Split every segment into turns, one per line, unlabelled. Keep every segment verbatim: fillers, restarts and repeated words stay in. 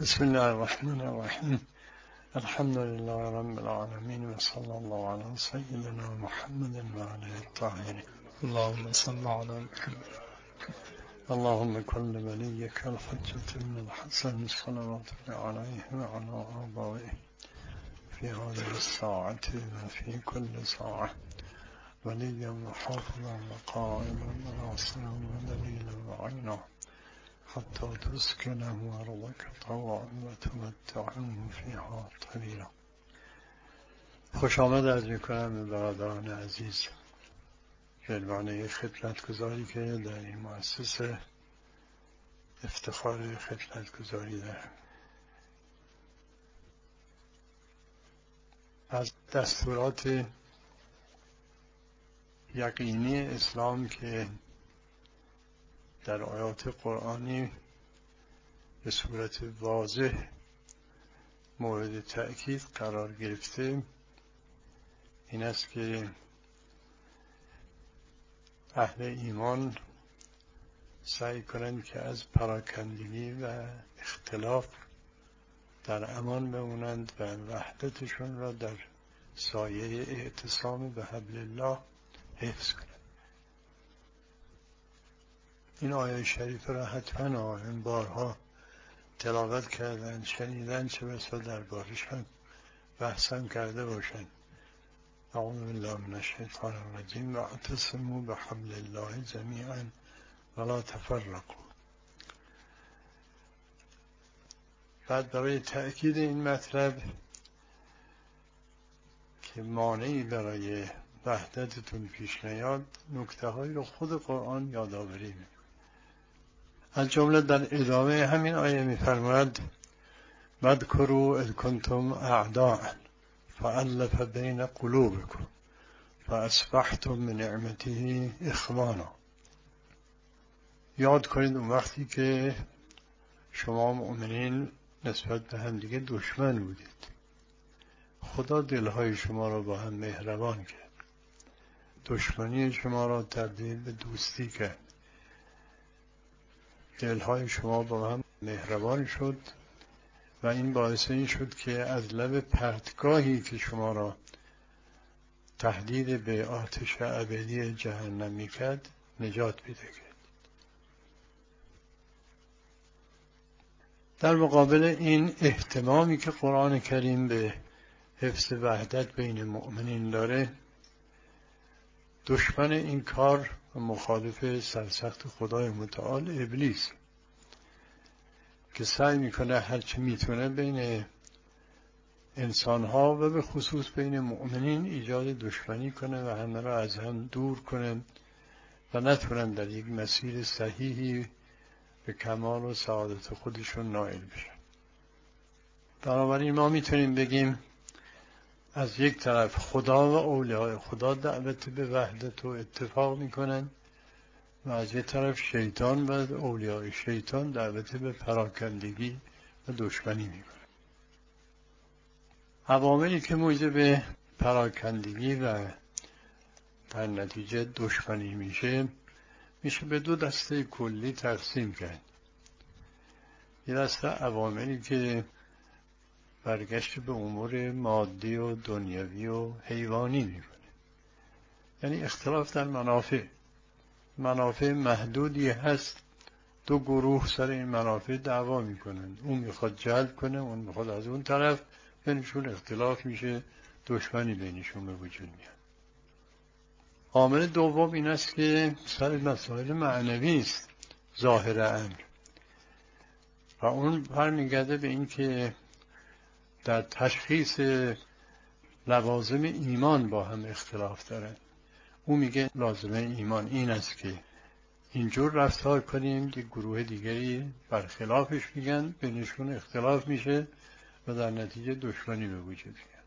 بسم الله الرحمن الرحیم. الحمد لله رب العالمین و صلی الله علی سیدنا محمد و آله الطاهرین.
اللهم صل علی محمد.
اللهم كل وليك الحجة بن الحسن صلواتك عليه وعلى آبائه في هذه الساعة وفي كل ساعة وليا وحافظا وقائما وناصرا ودليلا وعينا حتى تسكنه أرضك طوعا وتمتعه فيها طويلا. خوش آمد عرض میکنم به برادران عزیز به عنوان خدمتگزاری که در این مؤسسه افتخار خدمتگزاری دارم. از دستورات یقینی اسلام که در آیات قرآنی به صورت واضح مورد تأکید قرار گرفته این است که اهل ایمان سعی کنند که از پراکندگی و اختلاف در امان بمونند و وحدتشون را در سایه اعتصام به حبل الله حفظ کنند. این آیه شریف را حتما آن بارها تلاوت کردن، شنیدن، چه بسا در بارش هم بحثم کرده باشند. اعوذ بالله من الشیطان الرجیم و اعتصموا بحبل الله جمیعا ولا تفرقوا. بعد برای تأکید این مطلب که مانعی برای وحدتتون پیش نیاد، نکته هایی رو خود قرآن یادآوری میکنه. از جمله در ادامه همین آیه میفرماید واذکروا اذ کنتم اعداء فألف بین قلوبکم فاصبحتم بنعمته اخوانا. یاد کنید اون وقتی که شما مؤمنین نسبت به هم دیگه دشمن بودید، خدا دلهای شما را با هم مهربان کرد، دشمنی شما را تبدیل به دوستی کرد، دلهای شما با هم مهربان شد و این باعث این شد که از لب پرتگاهی که شما را تهدید به آتش ابدی جهنم میکرد نجات پیدا کرد. در مقابل این اهتمامی که قرآن کریم به حفظ وحدت بین مؤمنین داره، دشمن این کار و مخالف سرسخت خدای متعال ابلیس که سعی میکنه هرچی میتونه بین انسانها و به خصوص بین مؤمنین ایجاد دشمنی کنه و همه را از هم دور کنه و نتونن در یک مسیر صحیحی به کمال و سعادت خودشون نائل بشن. بنابراین ما میتونیم بگیم از یک طرف خدا و اولیاء خدا دعوت به وحدت و اتفاق میکنن و از یک طرف شیطان و اولیاء شیطان دعوت به پراکندگی و دشمنی میکنن. عواملی که موجب پراکندگی و در نتیجه دشمنی میشه میشه به دو دسته کلی تقسیم کرد. یه دسته عواملی که برگشت به امور مادی و دنیوی و حیوانی میکنه، یعنی اختلاف در منافع منافع محدودی هست، دو گروه سر این منافع دعوا میکنند، اون میخواد جلب کنه، اون میخواد از اون طرف، بینشون اختلاف میشه، دشمنی بینشون به وجود میاد. عامل دوم این است که سر مسائل معنوی است ظاهر امر و اون برمیگرده به این که در تشخیص لوازم ایمان با هم اختلاف دارن. او میگه لازمه ایمان این است که اینجور رفتار کنیم، که گروه دیگری برخلافش میگن، بینشون اختلاف میشه و در نتیجه دشمنی به وجود میاد.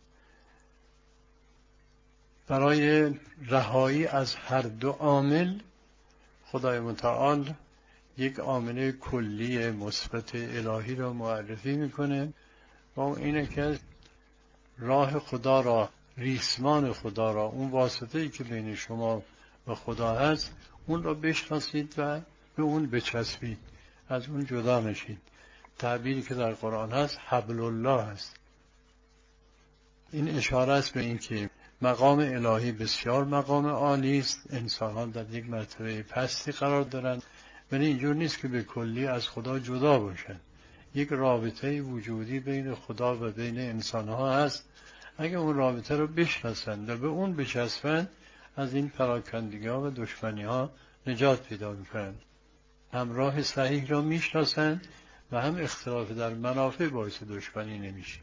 برای رهایی از هر دو عامل خدای متعال یک عامل کلی مثبت الهی را معرفی میکنه و اون اینه که راه خدا را، ریسمان خدا را، اون واسطه‌ای که بین شما و خدا هست، اون را بشناسید و به اون بچسبید، از اون جدا نشید. تعبیری که در قرآن هست حبل الله هست. این اشاره است به این که مقام الهی بسیار مقام عالی است، انسانان در یک مرتبه پستی قرار دارند، ولی اینجور نیست که به کلی از خدا جدا باشند. یک رابطه وجودی بین خدا و بین انسانها هست. اگه اون رابطه رو بشناسند و به اون بچسبند، از این پراکندگی ها و دشمنی ها نجات پیدا میکنند. هم راه صحیح را میشناسند و هم اختلاف در منافع باعث دشمنی نمیشه.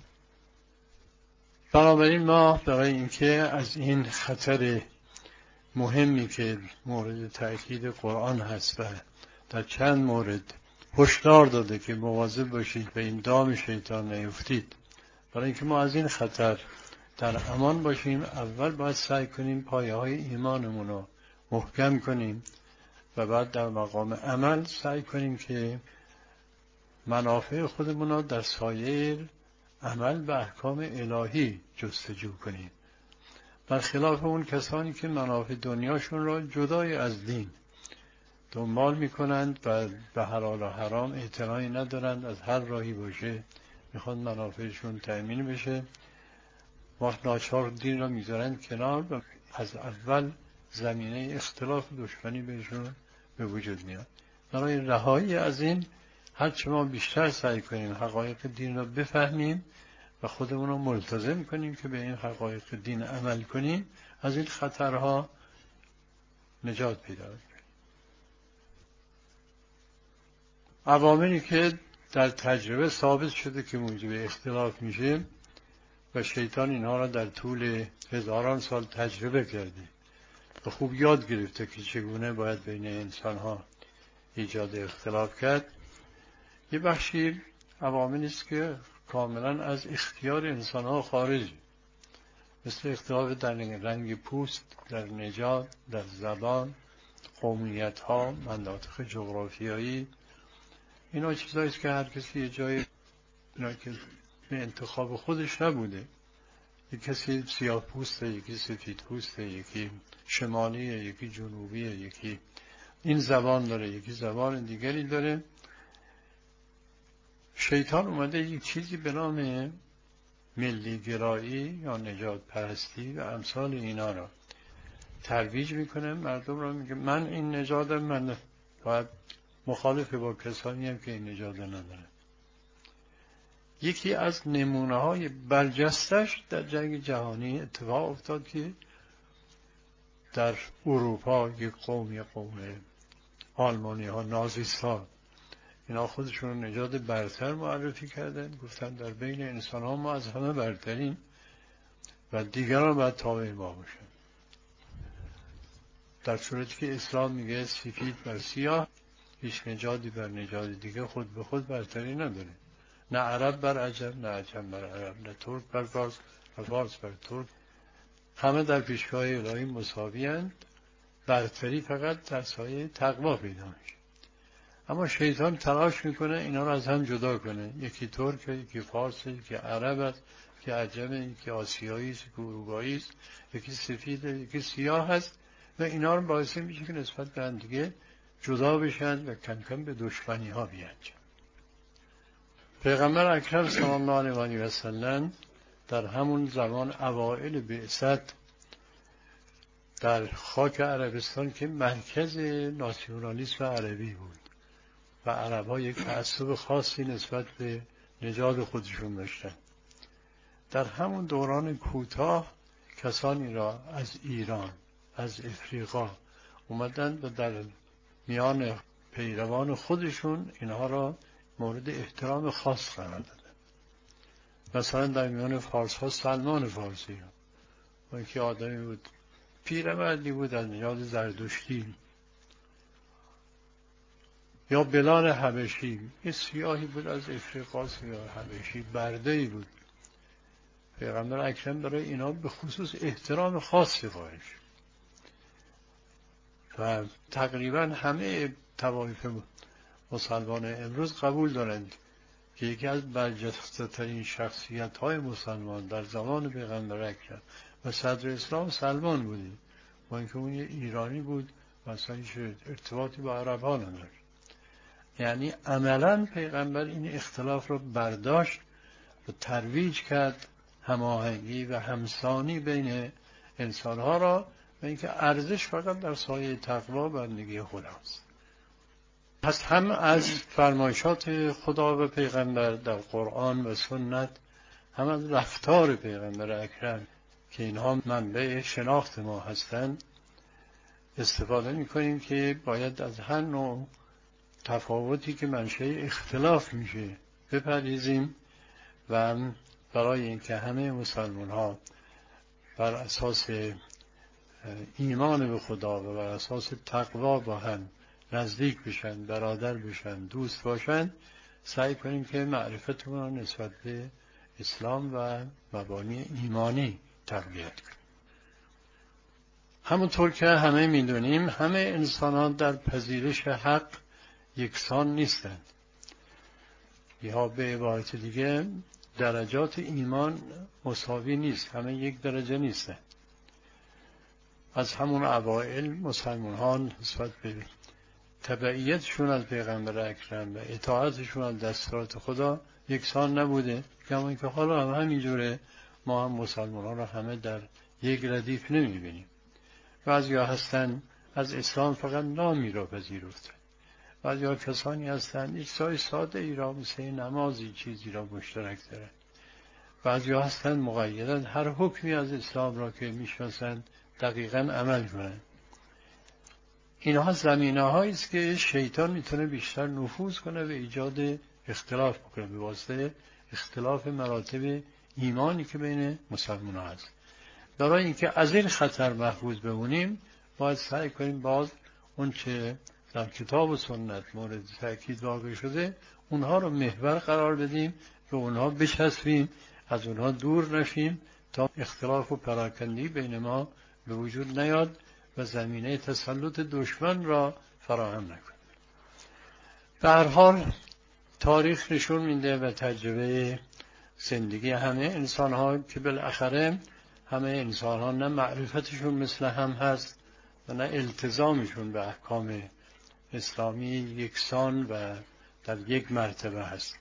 بنابراین ما برای اینکه از این خطر مهمی که مورد تأکید قرآن هست و در چند مورد هشدار داده که مواظب باشید به این دام شیطان نیفتید، برای اینکه ما از این خطر در امان باشیم، اول باید سعی کنیم پایه های ایمانمون رو محکم کنیم و بعد در مقام عمل سعی کنیم که منافع خودمون رو در سایر عمل به احکام الهی جستجو کنیم، برخلاف اون کسانی که منافع دنیاشون را جدای از دین دنبال میکنند و به حلال و حرام اعتنایی ندارند، از هر راهی باشه میخوان منافعشون تأمین بشه، وقت ناچار دین را میذارند کنار و از اول زمینه اختلاف و دشمنی بهشون به وجود میاد. برای رهایی از این هرچه ما بیشتر سعی کنیم حقایق دین را بفهمیم و خودمون رو ملتزم کنیم که به این حقایق دین عمل کنیم، از این خطرها نجات پیدا کنیم. عواملی که در تجربه ثابت شده که موجب اختلاف میشه و شیطان اینها را در طول هزاران سال تجربه کرده و خوب یاد گرفته که چگونه باید بین انسانها ایجاد اختلاف کرد. یه بخشی عواملی است که کاملا از اختیار انسانها خارج، مثل اختلاف در رنگ پوست، در نژاد، در زبان، قومیت‌ها، مناطق جغرافیایی. اینا چیزایی است که هر کسی یه جای اینا که به انتخاب خودش نبوده. یک کسی سیاه پوسته، یکی سفید پوسته، یکی شمالیه، یکی جنوبیه، یکی این زبان داره، یکی زبان دیگری داره. شیطان اومده یک چیزی به نام ملی گرایی یا نژاد پرستی و امثال اینا را ترویج میکنه، مردم را میگه من این نژادم، من باید مخالف با کسانی هم که این نژاد نداره. یکی از نمونه های برجستش در جنگ جهانی اتفاق افتاد که در اروپا یک قوم یک قوم آلمانی ها، نازیست ها، اینا خودشون نژاد برتر معرفی کردن، گفتن در بین انسان ها ما از همه برتریم و دیگران باید تابع ما باشن، در صورتی که اسلام میگه سفید بر سیاه، هیچ نژادی بر نژاد دیگه خود به خود برتری نداره، نه عرب بر عجم، نه عجم بر عرب، نه ترک بر فارس، نه فارس بر ترک، همه در پیشگاه الهی مساوی هستند. برتری فقط در سایه تقوا پیدا میشه. اما شیطان تلاش میکنه اینا رو از هم جدا کنه، یکی ترک، یکی فارس، یکی عرب است، یکی عجم، یکی آسیایی است، یکی اروپایی است، یکی سفید، یکی سیاه است و اینا رو باعث میشه که نسبت به هم دیگه جدا بشن و کم کم به دشمنی ها بیانجن. پیغمبر اکرم صلی الله علیه و سلم در همون زمان اوائل بعثت در خاک عربستان که مرکز ناسیونالیسم عربی بود و عرب‌ها یک تعصب خاصی نسبت به نژاد خودشون داشتن، در همون دوران کوتاه کسانی را از ایران، از افریقا اومدن و در میان پیروان خودشون اینها را مورد احترام خاص قرار دادن. مثلا در میان فارس ها سلمان فارسی ها، و اینکه آدمی بود پیرمردی بود از نژاد زردشتی، یا بلال حبشی، یه سیاهی بود از افریقا، سیاه حبشی، برده‌ای بود. پیغمبر اکرم برای اینا به خصوص احترام خاصی قائل شد و تقریبا همه طوایف مسلمان امروز قبول دارند که یکی از برجسته‌ترین شخصیت‌های مسلمان در زمان پیغمبر اکرم و صدر اسلام سلمان بودی، با اینکه اون یه ایرانی بود و اصلا هیچ ارتباطی با عرب‌ها نداشت. یعنی عملاً پیغمبر این اختلاف رو برداشت و ترویج کرد، هماهنگی و همسانی بین انسانها را، و اینکه ارزش فقط در سایه تقوا و بندگی خداست. پس هم از فرمایشات خدا و پیغمبر در قرآن و سنت، هم از رفتار پیغمبر اکرم که اینها منبع شناخت ما هستند استفاده می‌کنیم که باید از هر نوع تفاوتی که منشأ اختلاف میشه بپرهیزیم و برای اینکه همه مسلمان ها بر اساس ایمان به خدا و بر اساس تقوا با هم نزدیک بشن، برادر بشن، دوست باشن، سعی کنیم که معرفتمون را نسبت به اسلام و مبانی ایمانی تقویت کنیم. همونطور که همه میدونیم همه انسانان در پذیرش حق یکسان نیستند، یا به عبارت دیگه درجات ایمان مساوی نیست، همه یک درجه نیستند. از همون اوائل مسلمان ها نسبت به تبعیتشون از پیغمبر اکرم و اطاعتشون از دستورات خدا یکسان نبوده، کما اینکه حالا هم همینجوره. ما هم مسلمان ها را همه در یک ردیف نمیبینیم. بعضیا هستن از اسلام فقط نامی را پذیرفتن، بعضیا کسانی هستن یک سای ساده ای را مثل نمازی چیزی را مشترک دارن، بعضیا هستن مقیدن هر حکمی از اسلام را که میشناسن دقیقاً عمل کنن. اینها زمینه هایی است که شیطان میتونه بیشتر نفوذ کنه و ایجاد اختلاف بکنه به واسطه اختلاف مراتب ایمانی که بین مسلمان ها هست. برای اینکه از این خطر محفوظ بمونیم باید سعی کنیم باز اون چه در کتاب و سنت مورد تأکید واقع شده اونها رو محور قرار بدیم، به اونها بچسبیم، از اونها دور نشیم تا اختلاف و پراکندگی بین ما به وجود نیاد و زمینه تسلط دشمن را فراهم نکنه. به هر حال تاریخ نشون میده و تجربه زندگی همه انسان ها که بالاخره همه انسان ها نه معرفتشون مثل هم هست و نه التزامشون به احکام اسلامی یکسان و در یک مرتبه هست.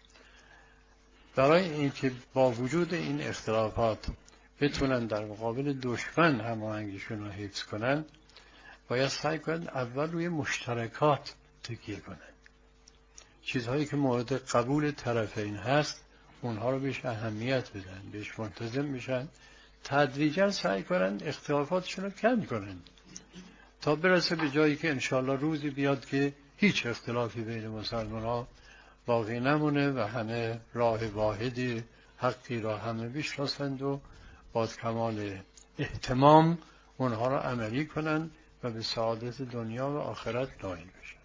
برای اینکه با وجود این اختلافات بتونن در مقابل دشمن هماهنگیشون رو حفظ کنن، باید سعی کنن اول روی مشترکات تکیه کنن. چیزهایی که مورد قبول طرفین هست اونها رو بهش اهمیت بدن، بهش ملتزم بشن، تدریجا سعی کنن اختلافاتشون رو کم کنن تا برسه به جایی که انشاءالله روزی بیاد که هیچ اختلافی بین مسلمان ها باقی نمونه و همه راه واحدی حقی را همه بشناسند و با کمال اهتمام اونها را عملی کنند و به سعادت دنیا و آخرت نائل بشن.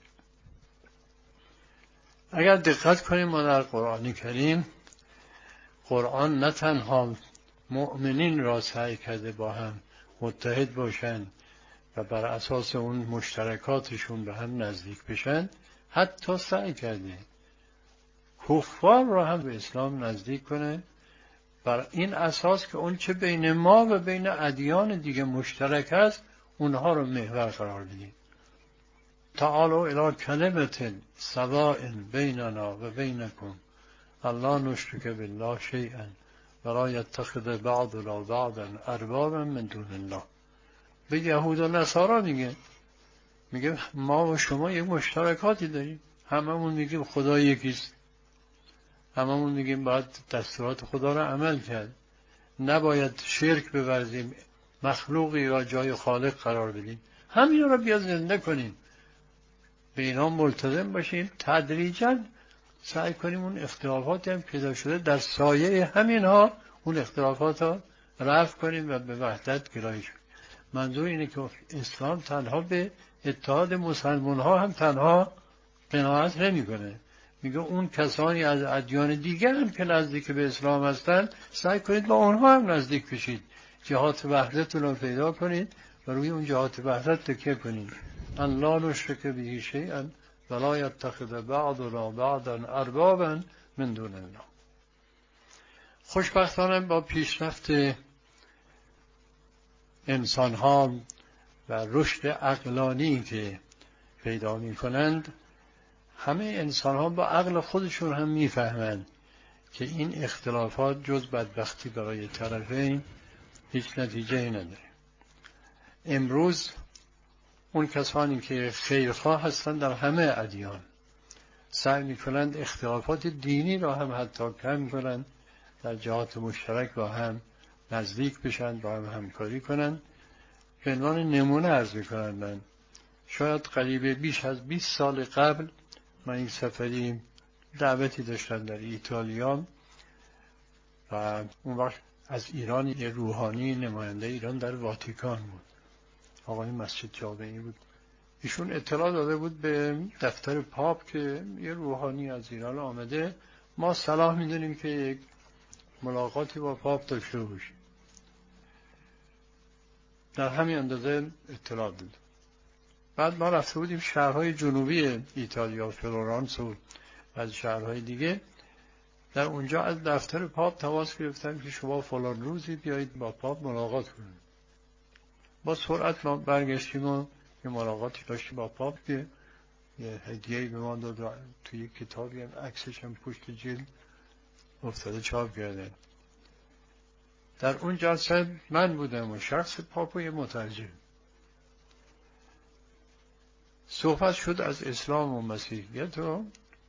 اگر دقت کنیم ما در قرآن کریم، قرآن نه تنها مؤمنین را سعی کرده با هم متحد باشند و بر اساس اون مشترکاتشون به هم نزدیک بشن، حتی سعی کرده کفار را هم به اسلام نزدیک کنه، بر این اساس که اون چه بین ما و بین ادیان دیگه مشترک است اونها رو محور قرار بدیم. تعالوا الی کلمة سواء بیننا و بینکم الا نشرک بالله شیئا ولا یتخذ بعضنا بعضا اربابا من دون الله. به یهود و نصارا میگه میگه ما و شما یک مشترکاتی داریم، هممون میگیم خدا یکیست، هممون میگیم باید دستورات خدا را عمل کرد، نباید شرک بورزیم، مخلوقی را جای خالق قرار بدیم، همین را بیا زنده کنیم، به اینا ملتزم باشیم، تدریجاً سعی کنیم اون اختلافاتی هم پیدا شده در سایه همین ها اون اختلافات ها رفع کنیم و به وحدت گرایش کنیم. منظور اینه که اسلام تنها به اتحاد مسلمان ها هم تنها قناعت نمی کنه، میگه اون کسانی از ادیان دیگر هم که نزدیک به اسلام هستند سعی کنید با اونها هم نزدیک بشید، جهات وحدتون رو پیدا کنید و روی اون جهات وحدت تکیه کنید. ان لا نشرک به شیئا ولا یتخذ بعضنا بعضا اربابا من دون الله. خوشبختانه با پیشرفت انسان ها و رشد عقلانی که پیدا می کنند، همه انسان ها با عقل خودشون هم میفهمند که این اختلافات جز بدبختی برای طرفین هیچ نتیجه نداره. امروز اون کسانی که خیرخواه هستند در همه ادیان سعی میکنند اختلافات دینی را هم حتی کم کنند، در جهات مشترک با هم نزدیک بشن، با هم همکاری کنند. به عنوان نمونه عرض میکنند، شاید قریب بیش از بیست سال قبل من این سفری دعوتی داشتم در ایتالیا و اون وقت از ایران یه روحانی نماینده ایران در واتیکان بود، آقای مسجد جامعی بود. ایشون اطلاع داده بود به دفتر پاپ که یه روحانی از ایران آمده، ما صلاح میدونیم که یک ملاقاتی با پاپ داشته باشیم. در همین اندازه اطلاع داد. بعد ما رفته بودیم شهرهای جنوبی ایتالیا، فلورانس و از شهرهای دیگه. در اونجا از دفتر پاپ تماس گرفتن که شما فلان روزی بیایید با پاپ ملاقات کنید. با سرعت ما برگشتیم و یه ملاقاتی داشتیم با پاپ که یه هدیه‌ای به ما داد و توی یک کتابی هم عکسش هم پشت جلد افتاده چاپ کردن. در اون جلسه من بودم و شخص پاپ و یه مترجم. صحبت شد از اسلام و مسیحیت و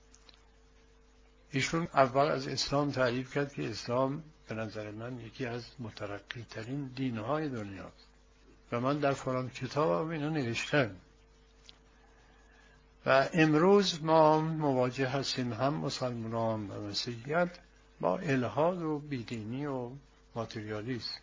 ایشون اول از اسلام تعریف کرد که اسلام به نظر من یکی از مترقی ترین دینهای دنیاست و من در فلان کتابم اینو نوشتم و امروز ما مواجه هستیم هم مسلمانان و مسیحیت با الحاد و بیدینی و ماتریالیسم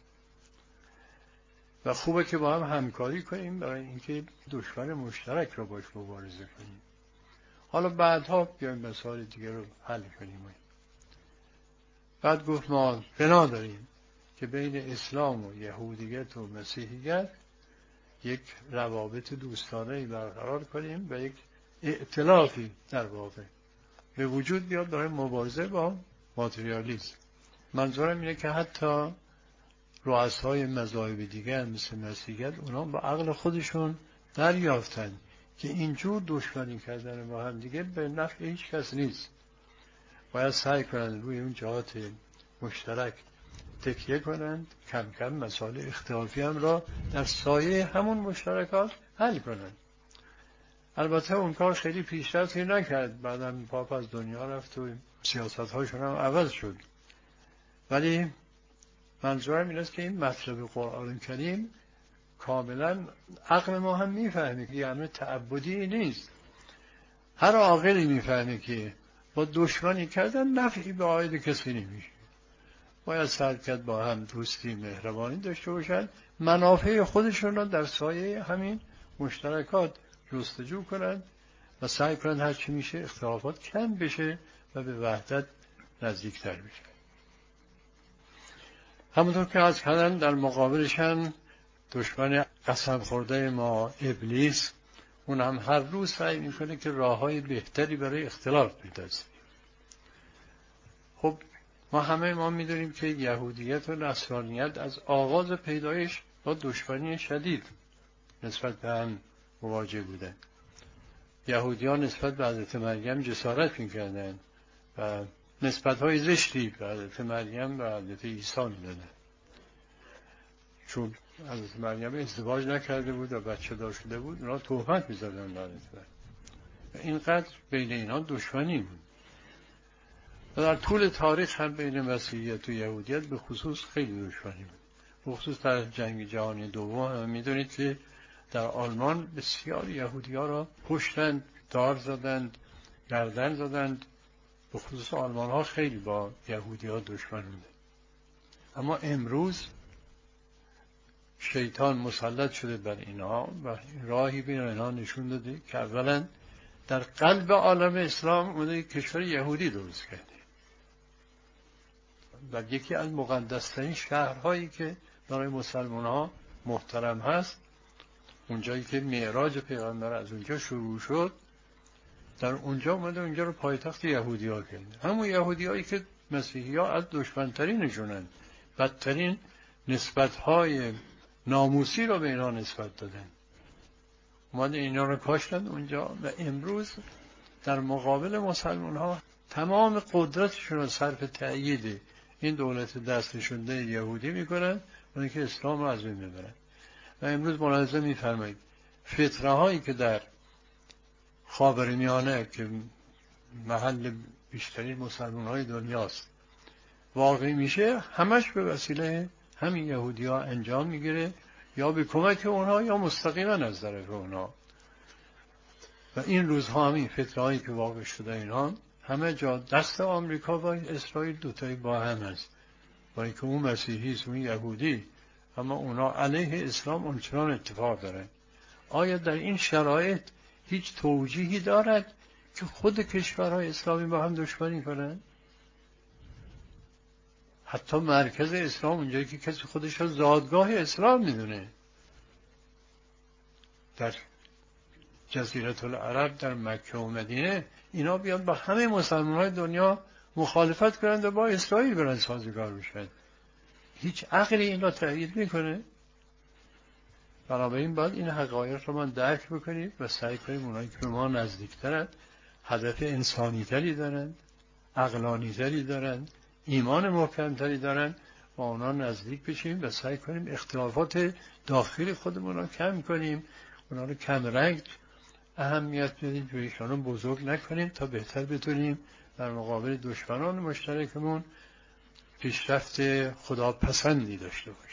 و خوبه که با هم همکاری کنیم برای اینکه دشمن مشترک رو باش مبارزه کنیم. حالا بعدها بیایم مسائل دیگه رو حل کنیم. بعد گفت ما بنا داریم که بین اسلام و یهودیت و مسیحیت یک روابط دوستانه برقرار کنیم و یک ائتلافی در واقع به وجود بیاد برای مبارزه با ماتریالیسم. منظورم اینه که حتی رؤسای مذاهب دیگر مثل مسیحیت اونا با عقل خودشون دریافتن که اینجور دشمنی کردن با هم دیگه به نفع هیچ کس نیست. باید سعی کنند روی اون جهات مشترک تکیه کنند، کم کم مسائل اختلافی هم را در سایه همون مشترکات حل کنند. البته اون کار خیلی پیشرفتی نکرد، بعداً پاپ از دنیا رفت و سیاست هاشون هم عوض شد. ولی منظورم این است که این مطلب قرآن کریم کاملا عقل ما هم میفهمه که یعنی تعبدی نیست. هر عاقلی میفهمه که با دشمنی کردن نفعی به عاید کسی نمیشه. باید سعی کرد با هم دوستی مهربانی داشته باشند، منافع خودشون را در سایه همین مشترکات جستجو کنند و سعی کنند هر چی میشه اختلافات کم بشه و به وحدت نزدیکتر بشه. همونطور که از کردن در مقابلشن دشمن قسم خورده ما ابلیس، اون هم هر روز سعی میکنه که راههای بهتری برای اختلاف بدازه. خب ما همه ما میدونیم که یهودیت و نصرانیت از آغاز پیدایش با دشمنی شدید نسبت به هم مواجه بودن. یهودیان نسبت به حضرت مریم جسارت میکردن و نسبت‌های زشتی به حضرت مریم و حضرت عیسی میدادن، چون حضرت مریم ازدواج نکرده بود و بچه دار شده بود، اونا تهمت می‌زدن به حضرت مریم. اینقدر بین اینا دشمنی بود. و در طول تاریخ هم بین مسیحیت و یهودیت به خصوص خیلی دشمنی بود. به خصوص در جنگ جهانی دوم هم می‌دونید که در آلمان بسیار یهودی‌ها را کشتند، دار زدند، گردن زدند. به خصوص آلمان ها خیلی با یهودی ها دشمن بودند. اما امروز شیطان مسلط شده بر اینها و راهی بین اینها نشون داده که اولا در قلب عالم اسلام اومده کشور یهودی درست کرده و یکی از مقدس‌ترین شهرهایی که برای مسلمان ها محترم هست، اونجایی که معراج پیغمبر از اونجا شروع شد، در اونجا اومده اونجا رو پایتخت یهودی ها کرده. همون یهودی هایی که مسیحی ها از دشمنترینشونن، بدترین نسبت های ناموسی رو به اینا نسبت دادن، اومده اینا رو کاشتن اونجا و امروز در مقابل مسلمان ها تمام قدرتشون رو صرف تأیید این دولت دست نشونده یهودی میکنن، اونی که اسلام رو از بین میبرن. و امروز ملاحظه میفرمایید فتنه هایی که در خاورمیانه که محل بیشترین مسلمان های دنیاست واقعی میشه، همش به وسیله همین یهودی ها انجام میگیره، یا به کمک اونها یا مستقیما از طرف اونها. و این روزها همین فتنه هایی که واقع شده اینها همه جا دست آمریکا و اسرائیل دوتایی با هم هست، با اینکه اون مسیحی است اون یهودی، اما اونا علیه اسلام اونچنان اتفاق دارن. آیا در این شرایط هیچ توجیهی دارد که خود کشورهای اسلامی با هم دشمنی کنند؟ حتی مرکز اسلام اونجایی که کسی خودش را زادگاه اسلام میدونه، در جزیره العرب، در مکه و مدینه، اینا بیان با همه مسلمان‌های دنیا مخالفت کنند و با اسرائیل برن سازگار بشن. هیچ عقلی این را تأیید میکنه؟ بنابراین باید این حقایق رو ما درک بکنیم و سعی کنیم اونایی که به ما نزدیکترند، هدف انسانی‌تری دارند، عقلانی‌تری دارند، ایمان محکم‌تری دارند، با اونا نزدیک بشیم و سعی کنیم اختلافات داخلی خودمون رو کم کنیم، اونا رو کم رنگ اهمیت بدیم، جویشان رو بزرگ نکنیم تا بهتر بتونیم در مقابل دشمنان مشترکمون پیشرفت خداپسندی داشته باشیم.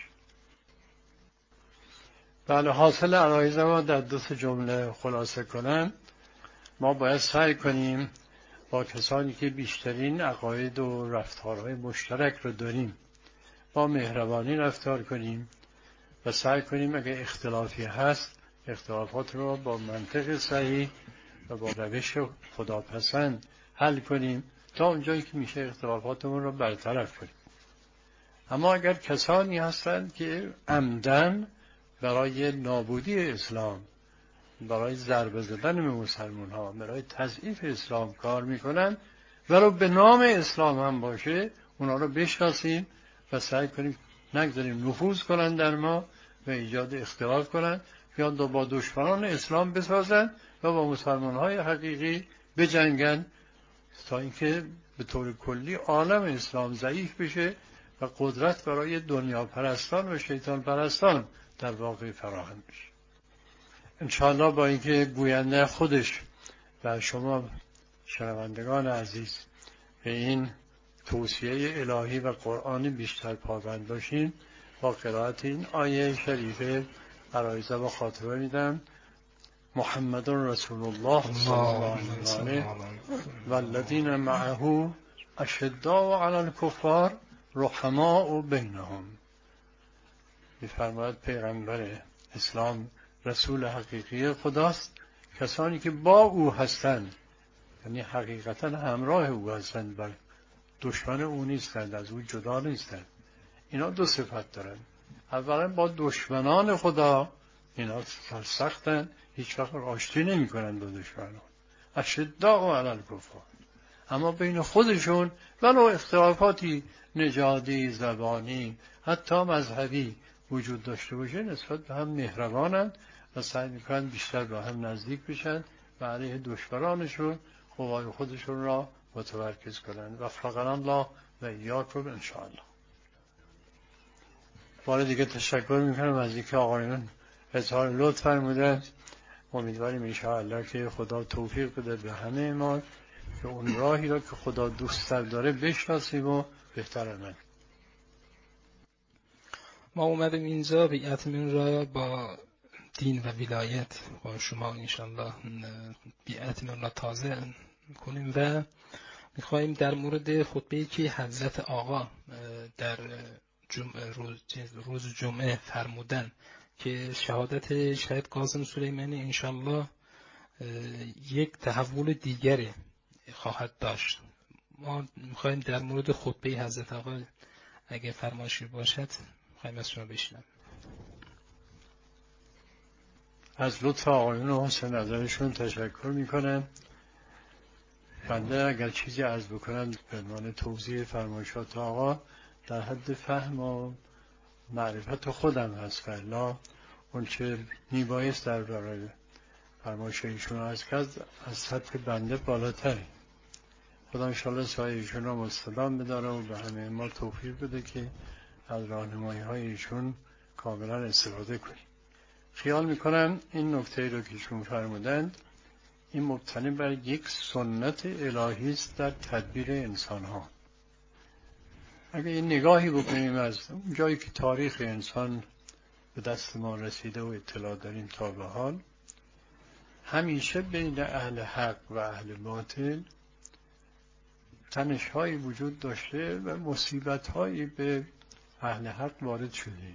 بله، حاصل عرایض ما در دو سه جمله خلاصه کنم، ما باید سعی کنیم با کسانی که بیشترین عقاید و رفتارهای مشترک رو داریم با مهربانی رفتار کنیم و سعی کنیم اگر اختلافی هست اختلافات رو با منطق صحیح و با روش خداپسند حل کنیم تا اونجایی که میشه اختلافاتمون رو برطرف کنیم. اما اگر کسانی هستند که عمدن برای نابودی اسلام، برای ضربه زدن به مسلمان ها، برای تضعیف اسلام کار میکنن، ولو به نام اسلام هم باشه، اونا رو بشناسیم و سعی کنیم نگذاریم نفوذ کنن در ما و ایجاد اختلاف کنن، یا دو با دشمنان اسلام بسازن و با مسلمان های حقیقی بجنگن تا اینکه به طور کلی عالم اسلام ضعیف بشه و قدرت برای دنیا پرستان و شیطان پرستان در واقع فراهم بشه. انشاءالله با اینکه گوینده خودش و شما شنوندگان عزیز به این توصیه الهی و قرآنی بیشتر پابند باشین، با قرائت این آیه شریفه عرایضه و خاطره میدم. محمد رسول الله صلی الله علیه و الذین معه اشداء علی الکفار رحماء بینهم. می‌فرماید پیغمبر اسلام رسول حقیقی خداست، کسانی که با او هستند، یعنی حقیقتا همراه او هستند، بل دشمن او نیستند، از او جدا نیستند. اینا دو صفت دارند. اولا با دشمنان خدا اینا سرسختند، هیچ وقت آشتی نمی کنند با دشمنان، اشداء علی الکفار. اما بین خودشون ولو اختلافاتی نژادی، زبانی، حتی مذهبی وجود داشته باشه، نسبت به هم مهربانند و سعی میکنند بیشتر به هم نزدیک بشن و علیه دشمنانشون قوای خودشون را متمرکز کنند. وفقنا الله و ایاکم ان شاء الله. بار دیگه تشکر میکنم از اینکه آقایون اظهار لطف فرمودند. امیدواریم ان شاء الله که خدا توفیق بده به همه ما که اون راهی را که خدا دوست داره بشناسیم و بهتر عمل.
ما اومدیم اینجا بیعتمون را با دین و ولایت با شما انشالله بیعتمون را تازه کنیم و میخواییم در مورد خطبه‌ای که حضرت آقا در جمعه روز, روز جمعه فرمودن که شهادت شهید قاسم سلیمانی انشالله یک تحول دیگری خواهد داشت. ما میخواییم در مورد خطبه حضرت آقا اگه فرمایشی باشد میخواییم از شما بشنویم.
از لطف آقایون و حسن نظرشون تشکر میکنم. بنده اگر چیزی عرض بکنم به عنوان توضیح فرمایشات آقا در حد فهم و معرفت خودم هست، فعلا اون چه میبایست در برای فرمایش ایشون از کرد از سطح بنده بالاتره. خدا انشاءالله سایه ایشون را مستدام بداره و به همه ما توفیق بده که از راهنمایی های ایشون کاملا استفاده کنیم. خیال میکنم این نکته رو که ایشون فرمودند این مبتنی بر یک سنت الهی است در تدبیر انسان ها. اگه این نگاهی بکنیم از جایی که تاریخ انسان به دست ما رسیده و اطلاع داریم تا به حال، همیشه بین اهل حق و اهل باطل تنش‌هایی وجود داشته و مصیبت‌هایی به اهل حق وارد شده.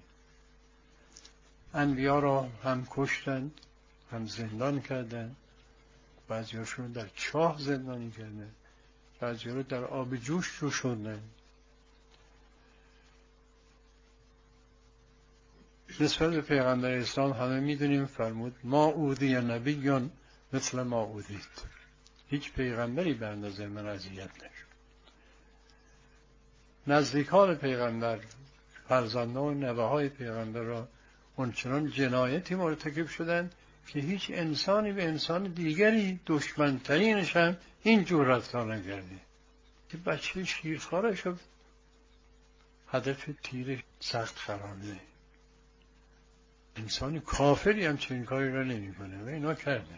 انبیا را هم کشتند، هم زندان کردند، بعضی‌هاشون در چاه زندانی کردند، بعضی‌ها رو در آب جوش جوشوندند. نسبت به پیغمبر اسلام همه میدونیم فرمود ما اوذی نبی مثل ما اوذیت. هیچ پیغمبری به اندازه من اذیت نشد. نزدیکان پیغمبر، فرزندان و نوه‌های پیغمبر را اونچنان جنایتی مرتکب شدند که هیچ انسانی به انسان دیگری دشمنترینش هم این جور رفتار نکرده. که بچه شیرخواره شد هدف تیر سخت قرار ده. انسانی کافری هم چنین کاری را نمی کنه و اینا کرده.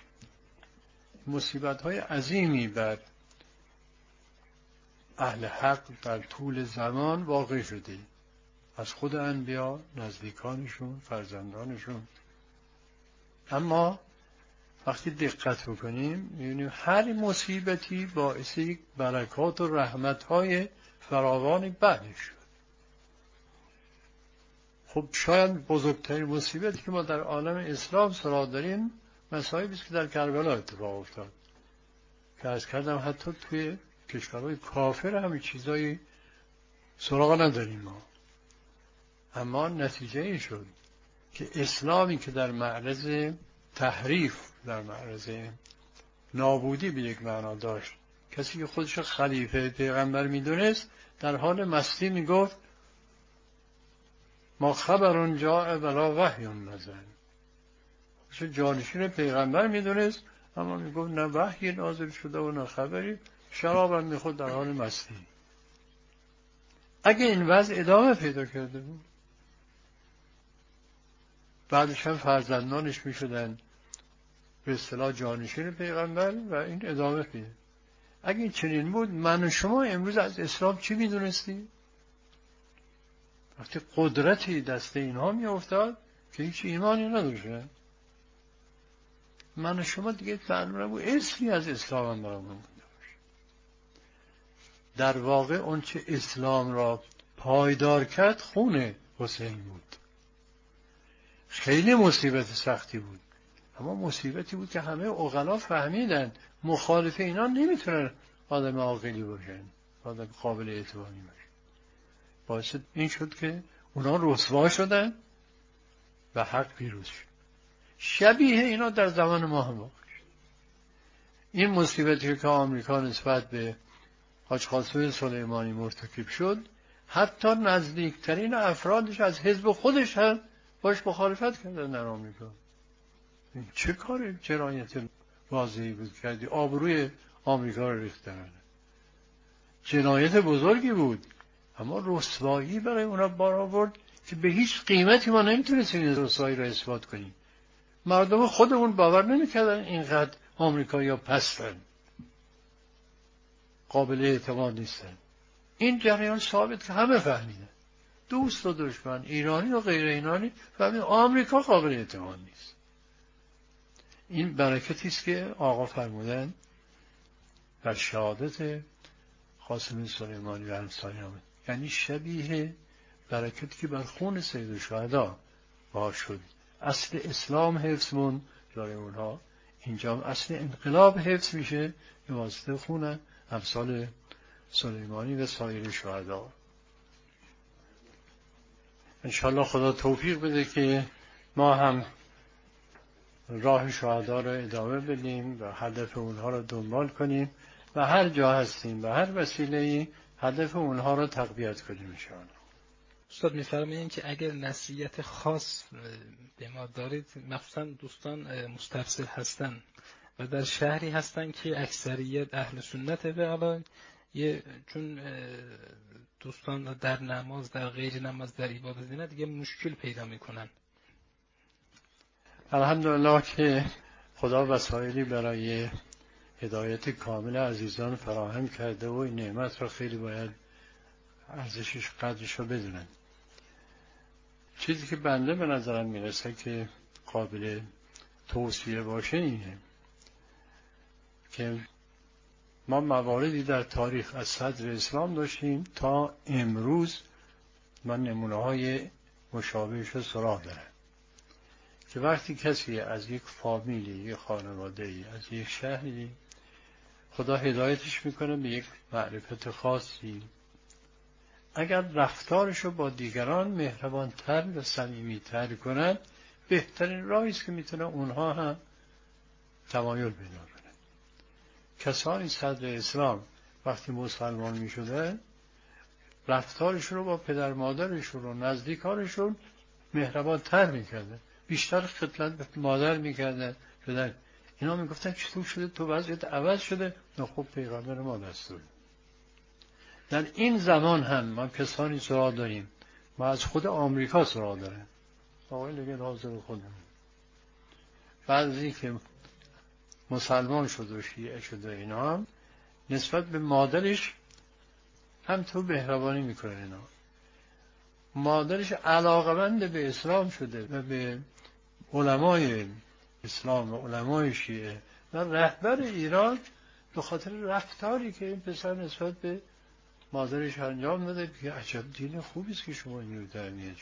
مصیبت های عظیمی بر اهل حق در طول زمان واقع شده، از خود انبیا، نزدیکانشون، فرزندانشون. اما وقتی دقت بکنیم می‌بینیم هر مصیبتی باعث یک برکات و رحمت‌های فراوانی بعدش شد. خب شاید بزرگترین مصیبتی که ما در عالم اسلام سراغ داریم مصائبی است که در کربلا اتفاق افتاد، که از کردم حتی توی کشورهای کافر همین چیزایی سراغ نداریم ما. اما نتیجه این شد که اسلامی که در معرض تحریف، در معرض نابودی به یک معنا داشت، کسی که خودش خلیفه پیغمبر میدونست در حال مستی میگفت ما خبرون جاء ولا وحی نزل. چه جانشین پیغمبر میدونست اما میگفت نه وحی نازل شده و نه خبری، شراب هم میخورد در حال مستی. اگه این وضع ادامه پیدا کرده بود، بعدش هم فرزندانش میشدن به اصطلاح جانشین پیغمبر و این ادامه پیدا. اگه این چنین بود من و شما امروز از اسلام چی میدونستیم؟ وقتی قدرتی دست اینها می افتاد که هیچ ایمانی نداشتن، من و شما دیگه معلوم نبود اسمی از اسلام هم برامون مونده باشه. در واقع اون چه اسلام را پایدار کرد خون حسین بود. خیلی مصیبت سختی بود، اما مصیبتی بود که همه عقلا فهمیدن مخالف اینا نمیتونن آدم عاقلی باشن، آدم قابل اعتباری باشن. باعث این شد که اونا رسوا شدن و حق پیروز شد. شبیه اینا در زمان ما هم واقع شد. این مصیبتی که آمریکا نسبت به حاج قاسم سلیمانی مرتکب شد، حتی نزدیکترین افرادش از حزب خودش هم باش مخالفت کردن در آمریکا. این چه کار جنایت واضحی بود کردی؟ آبروی آمریکا رو ریختن. جنایت بزرگی بود، اما رسوایی برای اونا بار آورد که به هیچ قیمتی ما نمیتونستیم این رسوایی رو اثبات کنیم. مردم خودمون باور نمیکردن اینقدر آمریکایی‌ها پستن، قابل اعتماد نیستن. این جریان ثابت که همه فهمیدن، دوست و دشمن، ایرانی و غیر ایرانی فهمید آمریکا قابل اعتماد نیست. این برکتی است که آقا فرمودن در شهادت قاسم سلیمانی و همسایه‌اش، یعنی شبیه برکتی که بر خون سید الشهدا بار شد. اصل اسلام حفظ مون جای اونها، اینجا اصل انقلاب حفظ میشه به واسطه خون امثال سلیمانی و سایر شهدا. انشاءالله خدا توفیق بده که ما هم راه شهدا را ادامه بدیم و هدف اونها را دنبال کنیم و هر جا هستیم و هر وسیله‌ای هدف اونها را تقویت کنیم انشاءالله.
استاد می‌فرمایند که اگر نصیحت خاص به ما دارید، مخصوصا دوستان مستفسر هستن و در شهری هستن که اکثریت اهل سنت به علاوه یه چون دوستان در نماز، در غیر نماز، در عبادت دیگه دیگه مشکل پیدا میکنن.
الحمدلله که خدا وسایلی برای هدایت کامل عزیزان فراهم کرده و این نعمت را خیلی باید ارزشش قدرش رو بدونن. چیزی که بنده به نظرم میرسه که قابل توصیه باشه اینه که ما مواردی در تاریخ از صدر اسلام داشتیم تا امروز من نمونه های مشابهش رو سراغ دارم که وقتی کسی از یک فامیلی، یک خانواده‌ای، از یک شهری خدا هدایتش میکنه به یک معرفت خاصی، اگر رفتارش رو با دیگران مهربانتر و صمیمیتر کنند، بهترین راهی است که میتونه اونها هم تمایل پیدا کنند. کسانی صدر اسلام وقتی مسلمان میشدن رفتارشون رو با پدر مادرشون و نزدیکانشون مهربانتر میکردن، بیشتر خدمت به مادر میکردن. شدن اینا میگفتن چطور شده تو وضعیت عوض شده؟ نه خب پیغمبر ما دستور. در این زمان هم ما کسانی سراغ داریم، ما از خود آمریکا سراغ داریم، آقای لگه حاضر خودم بعضی که مسلمان شد و شیعه شد و اینا هم نسبت به مادرش هم تو مهربانی میکنه. اینا مادرش علاقمند به اسلام شده و به علمای اسلام و علمای شیعه و رهبر ایران به خاطر رفتاری که این پسر نسبت به مادرش انجام داده که عجب دین خوبی است که شما این رو در میارید.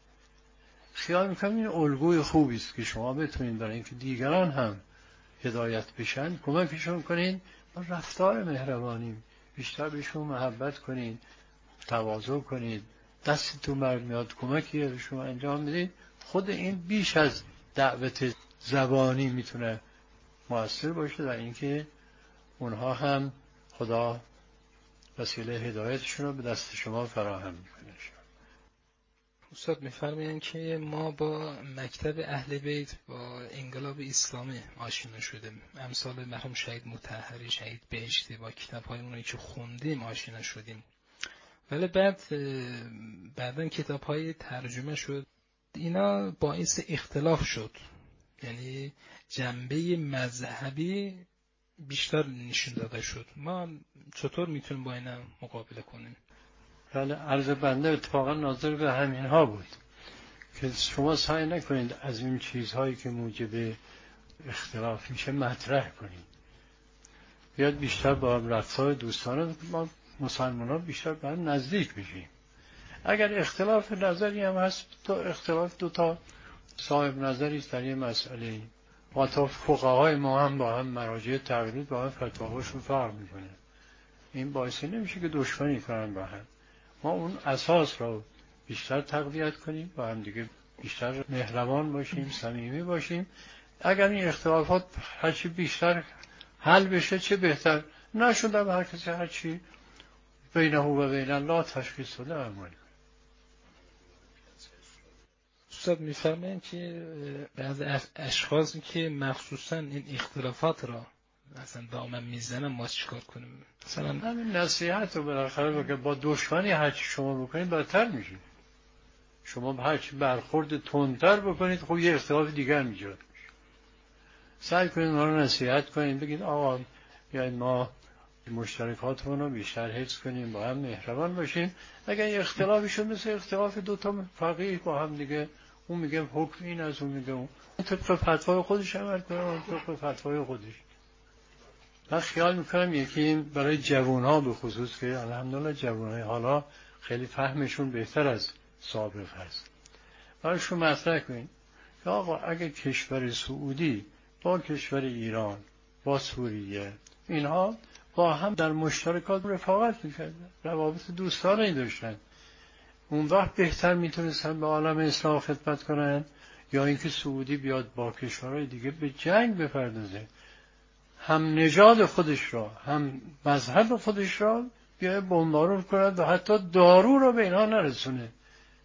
خیال میکنم این الگوی خوبی است که شما بتونید برای اینکه دیگران هم هدایت بشن کمکشون کنین با رفتار مهربانی، بیشتر بهشون محبت کنین، تواضع کنید، دستتون برمیاد کمکی به شما انجام بدید. خود این بیش از دعوت زبانی میتونه مؤثر باشه در اینکه اونها هم خدا وسیله هدایتشون رو به دست شما فراهم میکنه.
استاد میفرمایند که ما با مکتب اهل بیت با انقلاب اسلامی آشنا شدیم، امثال مرحوم شهید مطهری، شهید بهشتی، با کتاب‌های اونایی که خوندیم آشنا شدیم. ولی بعد بعدن کتاب‌های ترجمه شد، اینا باعث اختلاف شد، یعنی جنبه مذهبی بیشتر نشون داده شد. ما چطور میتونیم با اینا مقابله کنیم؟
بله، عرض بنده اتفاقا ناظر به همین ها بود که شما سعی نکنید از این چیزهایی که موجب اختلاف میشه مطرح کنید. بیاد بیشتر با رفتار دوستانه ما مسلمان ها بیشتر به هم نزدیک بشیم. اگر اختلاف نظری هم هست، تو اختلاف دو تا صاحب نظری است در یه مسئله و تا فقهای ما هم با هم مراجع تقلید با هم فتواهاشون فرق میکنه. این باعث نمیشه که دشمنی کنن با هم. ما اون اساس را بیشتر تقویت کنیم، با هم دیگه بیشتر مهربان باشیم، صمیمی باشیم. اگر این اختلافات هرچی بیشتر حل بشه چه بهتر، نشدم هر کسی هرچی بینه و بین الله تشخیص بده عمل.
استاد میفرمایند که بعضی اشخاصی که مخصوصا این اختلافات را اصلا دامن میزنن، ما چیکار کنیم؟ مثلا
همین نصیحت رو بالاخره که با دشمنی هرچی شما بکنید بدتر میشید. شما هرچی برخورد تندتر بکنید خب یه اختلاف دیگر میجاد میشه. سعی کنید ما رو نصیحت کنید، بگید آقا بیاید ما مشترکاتمون رو بیشتر حفظ کنیم، با هم مهربان باشیم. اگر یه اختلافی شد مثل اختلاف دو تا فقیه با هم دیگه، اون میگه حکم این از اون میگه اون طبق فتوای خودش عمل کنه، اون طبق فتوای خودش. من خیال میکنم یکی برای جوانها به خصوص که الحمدلله جوانهای حالا خیلی فهمشون بهتر از سابق هست، برایشون مطرح کنین که آقا اگه کشور سعودی با کشور ایران با سوریه اینها با هم در مشترکات رفاقت میکردن، روابط دوستانه داشتن، اون وقت بهتر میتونستن به عالم اسلام خدمت کنن یا اینکه سعودی بیاد با کشورهای دیگه به جنگ بپردازه، هم نژاد خودش را هم مذهب خودش را بیای بمبارون کند و حتی دارو را به اینها نرسونه.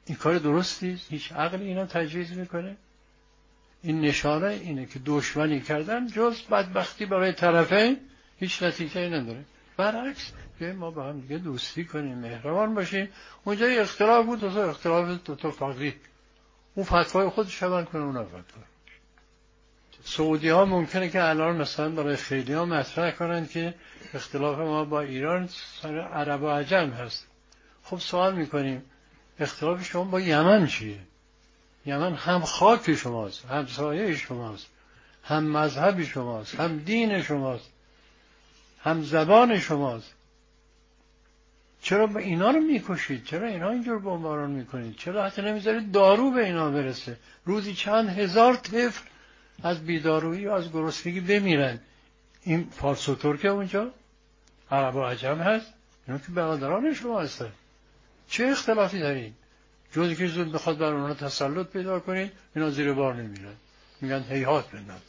این کار درستی؟ هیچ عقلی اینا تجویز میکنه؟ این نشانه اینه که دشمنی کردن جز بدبختی برای طرفین هیچ نتیجه‌ای نداره. برعکس که ما با هم دیگه دوستی کنیم، مهربان باشیم. اونجا اختلاف بود، تو اختلاف تو تو فقیه، اون فتوای خودش عمل کنه، اون فتوا. سعودی ها ممکنه که الان مثلا برای خیلی ها مطرح کنن که اختلاف ما با ایران سر عرب و عجم هست. خب سوال میکنیم اختلاف شما با یمن چیه؟ یمن هم خاک شماست، هم سایه شماست، هم مذهب شماست، هم دین شماست، هم زبان شماست. چرا به اینا رو میکشید؟ چرا اینا اینجور بمباران میکنید؟ چرا حتی نمیذارید دارو به اینا برسه؟ روزی چند هزار طفل از بیدارویی و از گرسنگی بمیرن. این فارس و ترک اونجا عرب و عجم هست، اینا که برادران شما هستن. چه اختلافی دارید؟ جزی که زود بخواد بر اونها تسلط پیدا کنید، اینا زیر بار نمیرن، میگن هیهات بندازن.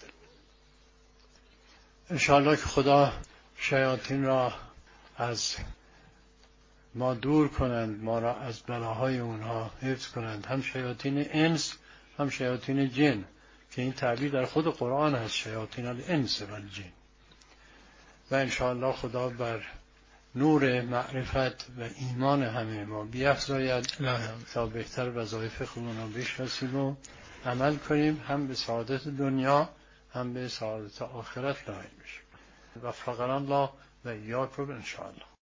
انشاءالله که خدا شیاطین را از ما دور کنند، ما را از بلاهای اونها حفظ کنند، هم شیاطین انس هم شیاطین جن، که این تعبیر در خود قرآن هست، شیاطین الانس و الجن. و انشاءالله خدا بر نور معرفت و ایمان همه ما بیفزاید تا بهتر وظایف خودمون رو بشناسیم و عمل کنیم، هم به سعادت دنیا هم به سعادت آخرت نائل بشیم. وفقنا الله و ایاکم ان شاء الله.